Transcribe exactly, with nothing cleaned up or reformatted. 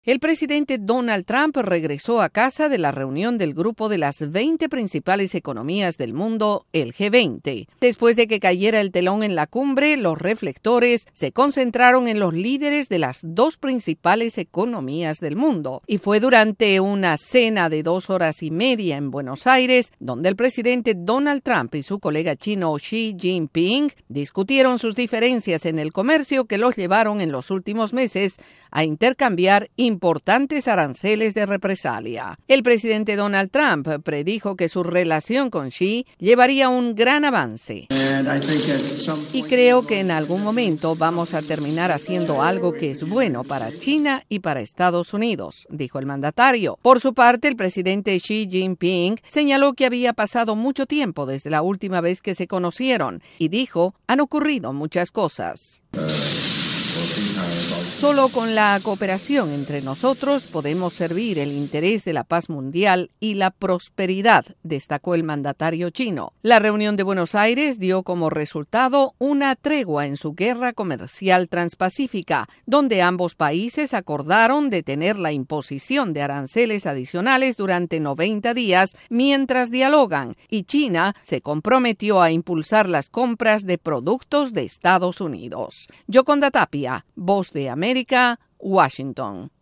El presidente Donald Trump regresó a casa de la reunión del grupo de las veinte principales economías del mundo, el G veinte. Después de que cayera el telón en la cumbre, los reflectores se concentraron en los líderes de las dos principales economías del mundo. Y fue durante una cena de dos horas y media en Buenos Aires, donde el presidente Donald Trump y su colega chino Xi Jinping discutieron sus diferencias en el comercio que los llevaron en los últimos meses a intercambiar importantes aranceles de represalia. El presidente Donald Trump predijo que su relación con Xi llevaría un gran avance. Y creo que en algún momento vamos a terminar haciendo algo que es bueno para China y para Estados Unidos, dijo el mandatario. Por su parte, el presidente Xi Jinping señaló que había pasado mucho tiempo desde la última vez que se conocieron y dijo, han ocurrido muchas cosas. Solo con la cooperación entre nosotros podemos servir el interés de la paz mundial y la prosperidad, destacó el mandatario chino. La reunión de Buenos Aires dio como resultado una tregua en su guerra comercial transpacífica, donde ambos países acordaron detener la imposición de aranceles adicionales durante noventa días mientras dialogan, y China se comprometió a impulsar las compras de productos de Estados Unidos. Yoconda Tapia, Voz de América, Washington.